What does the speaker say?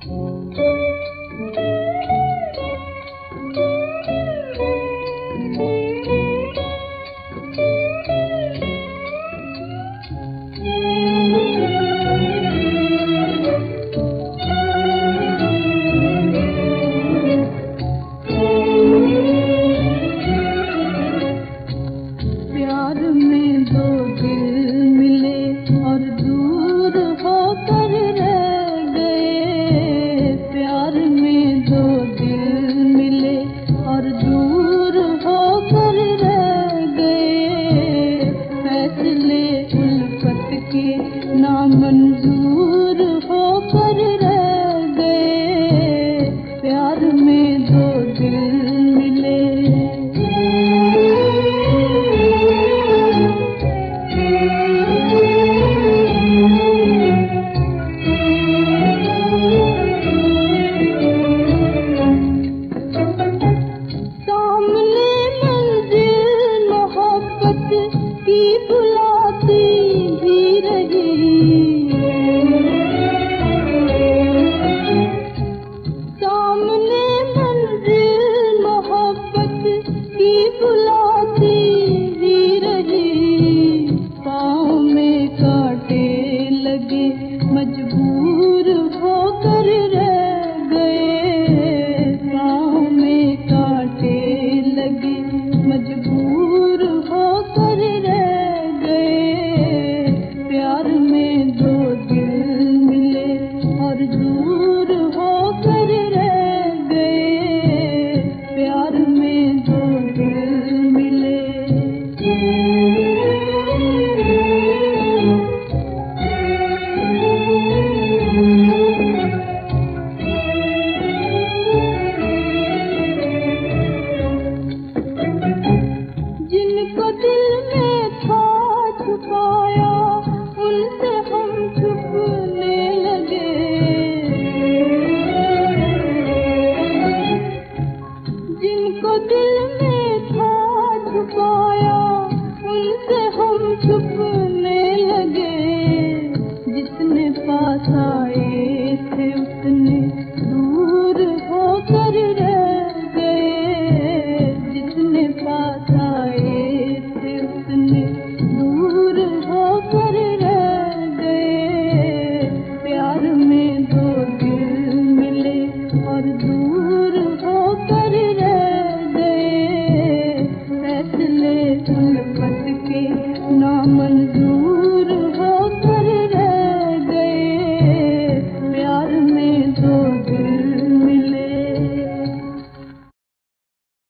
नामंजूर होकर रह गए, प्यार में दो दिल मिले। सामने मंजिल मोहब्बत की बुलाती ही रही, सामने मंजिल मोहब्बत की बुलाती ही रही। पाँव में कांटे लगे मजबूर होकर रह गए, पाँव में कांटे लगे मजबूर होकर रह गए। प्यार में दो दिल मिले और दूर होकर रह गए, प्यार में दो दिल मिले। जिनको दिल में था छुपाया, उनसे हम छुपने लगे। जिनको दिल में था छुपाया, उनसे हम छुपने लगे। जितने पास आए थे